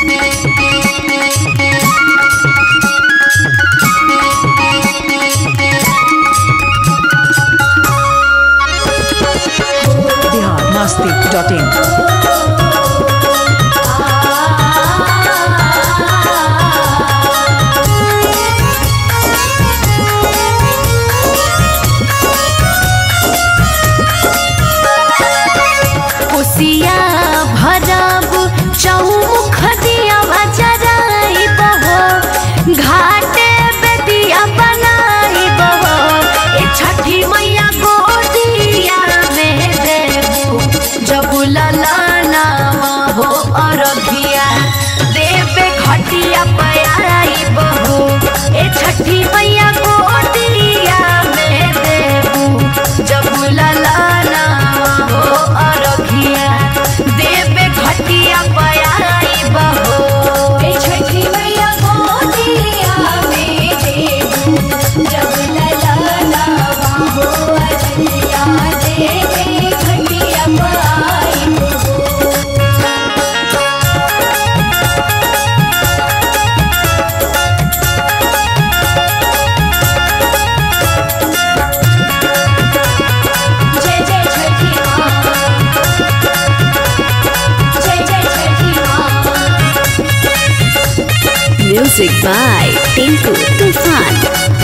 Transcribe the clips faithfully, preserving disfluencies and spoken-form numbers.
Music by Tinku Tufan.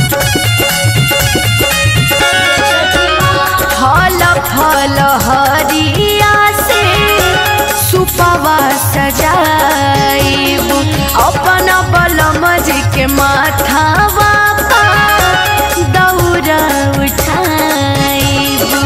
फल फल हरिया से सुपवा सजाइब अपन बलम जी के माथावा दौरा उठाइब।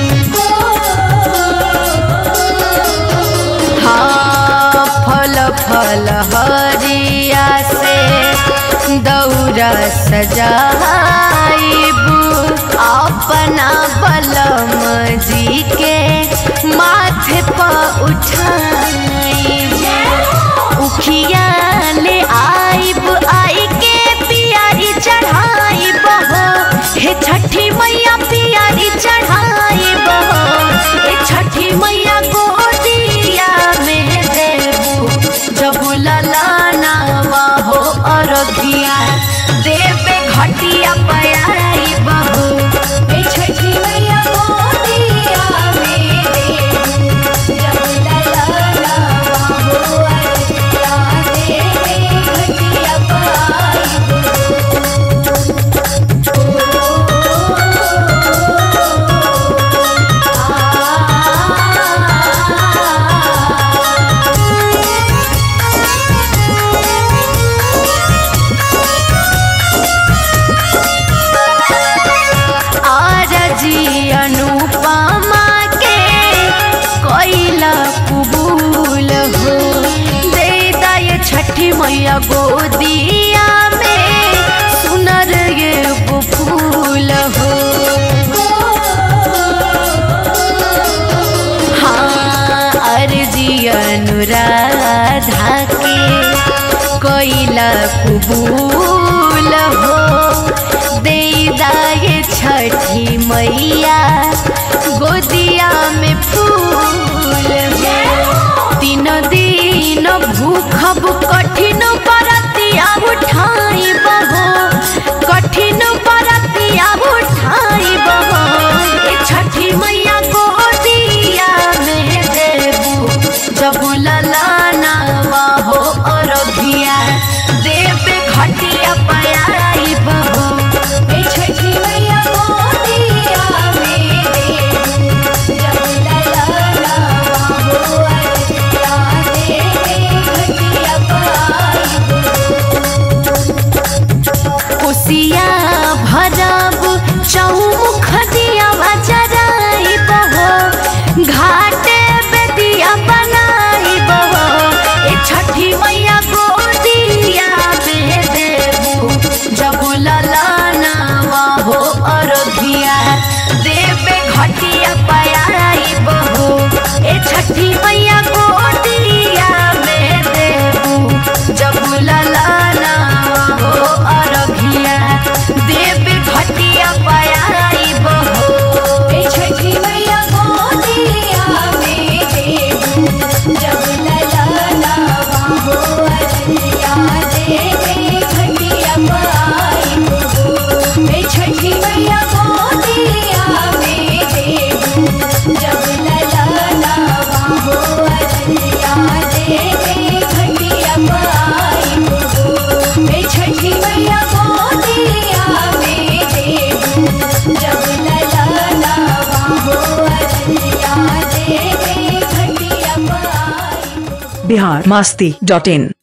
हाँ फल फल हरिया से दौरा सजाइब अपना बलम जी के माथे पर उठाइब। उखिया ले आइब आई के पियारी चढ़ाइब हो हे छठी मैया पियारी चढ़ाइब हो हे छठी मैया गोदिया में देबू जब ललानावा हो अरघिया देवे घटिया पयाइब हो हे छठी मैया गोदिया में देबू जब ललानावा हो अरघिया देवे घटिया पयाइब अनुपमा के कोइला कबूल हो दे दाए छठी मैया गोदिया में सुनर ये फूल हो। हाँ अर्जी अनुराधा के कोइला कबूल हो दे दाए छठी मैया गोदिया में फूल तीन दिन भूखब कठिन परतिया उठाइब हो कठिन परतिया उठाइब हो ए छठी मैया गोदिया में देबू जब ललानावा हो अरघिया देवे घटिया पयाइब हो ए छठी मैया गोदिया में देबू जब ललानावा हो अरघिया देवे घटिया पयाइब कोसिया भरब चौमुख दियावा जराइब हो घाटे बेदिया बनाइब हो ए छठी मैया गोदिया में देबू बिहार मास्ती डॉट इन।